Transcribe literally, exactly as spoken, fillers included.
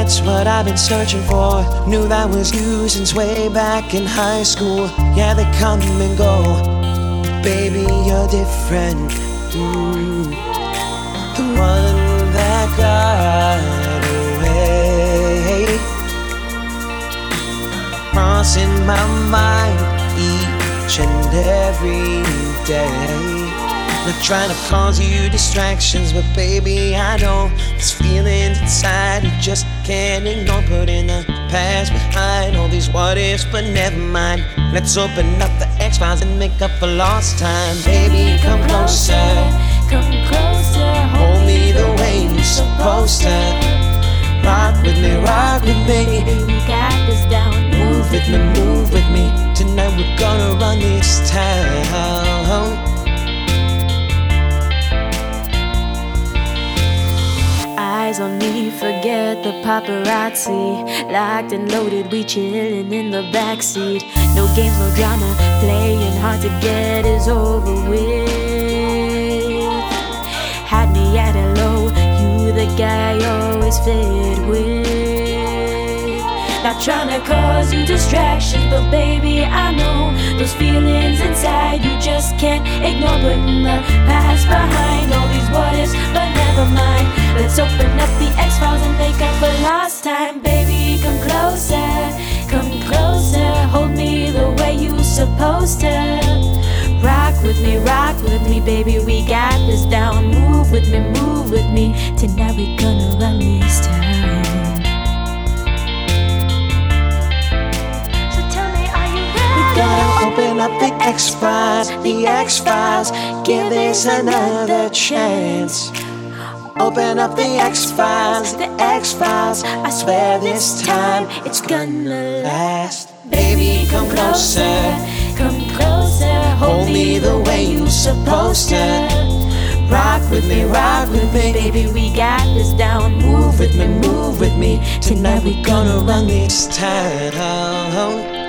that's what I've been searching for. Knew that was you since way back in high school. Yeah, they come and go. Baby, you're different. Mm. The one that got away, crossing my mind each and every day. Not trying to cause you distractions, but baby, I know there's feelings inside you just can't ignore. Putting the past behind all these what ifs, but never mind. Let's open up the X-Files and make up for lost time. Baby, come closer, come closer, hold me the way you're supposed to. Rock with me, rock with me. We got this down. Move with me, move with me. Tonight we're gonna run this town. Eyes on me, forget the paparazzi. Locked and loaded, we chillin' in the backseat. No games, no drama, playing hard to get is over with. Had me at hello, you the guy I always fit with. Not tryna cause you distractions, but baby, I know those feelings inside you just can't ignore. Putting the past behind all these what ifs, but never mind. Let's open up the X-Files and make up for lost time. Baby, come closer, come closer, hold me the way you supposed to. Rock with me, rock with me, baby, we got this down. Move with me, move with me. Tonight we gonna run this town. So tell me, are you ready? Gotta open up the X-Files, the X-Files. Give this another chance. Open up the X-Files, the X-Files. I swear this time it's gonna last. Baby, come closer, come closer, hold me the way you supposed to. Rock with me, rock with me. Baby, we got this down. Move with me, move with me. Tonight we gonna run this town.